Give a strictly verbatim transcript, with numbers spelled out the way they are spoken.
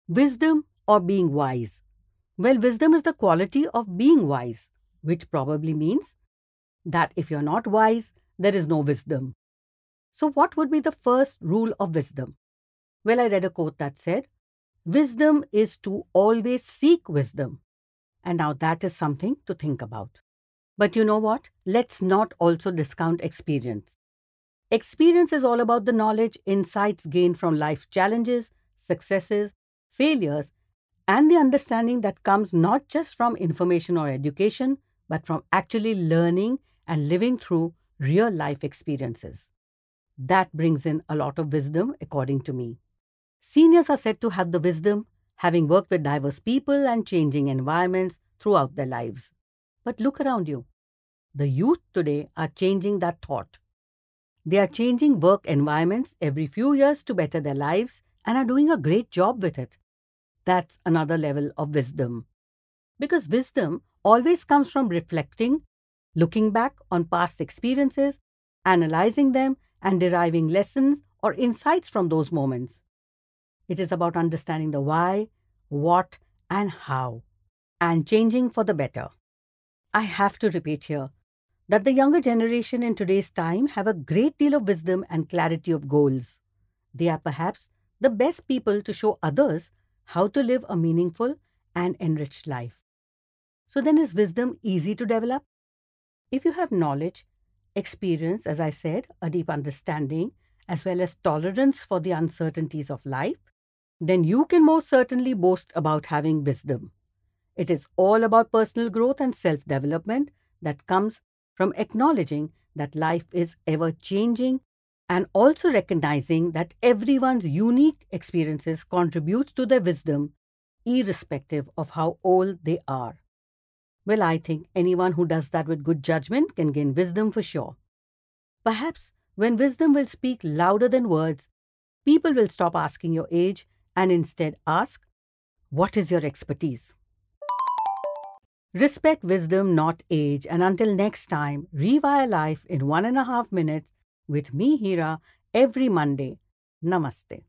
Wisdom or being wise? Well, wisdom is the quality of being wise, which probably means that if you're not wise, there is no wisdom. So, what would be the first rule of wisdom? Well, I read a quote that said, wisdom is to always seek wisdom. And now that is something to think about. But you know what? Let's not also discount experience. Experience is all about the knowledge, insights gained from life challenges, successes, failures, and the understanding that comes not just from information or education, but from actually learning and living through real life experiences. That brings in a lot of wisdom, according to me. Seniors are said to have the wisdom, having worked with diverse people and changing environments throughout their lives. But look around you. The youth today are changing that thought. They are changing work environments every few years to better their lives and are doing a great job with it. That's another level of wisdom. Because wisdom always comes from reflecting, looking back on past experiences, analyzing them, and deriving lessons or insights from those moments. It is about understanding the why, what, and how, and changing for the better. I have to repeat here that the younger generation in today's time have a great deal of wisdom and clarity of goals. They are perhaps the best people to show others how to live a meaningful and enriched life. So then is wisdom easy to develop? If you have knowledge, experience, as I said, a deep understanding, as well as tolerance for the uncertainties of life, then you can most certainly boast about having wisdom. It is all about personal growth and self development that comes from acknowledging that life is ever changing and also recognizing that everyone's unique experiences contribute to their wisdom, irrespective of how old they are. Well, I think anyone who does that with good judgment can gain wisdom for sure. Perhaps when wisdom will speak louder than words, people will stop asking your age and instead ask, what is your expertise? Respect wisdom, not age. And until next time, rewire life in one and a half minutes with me, Hira, every Monday. Namaste.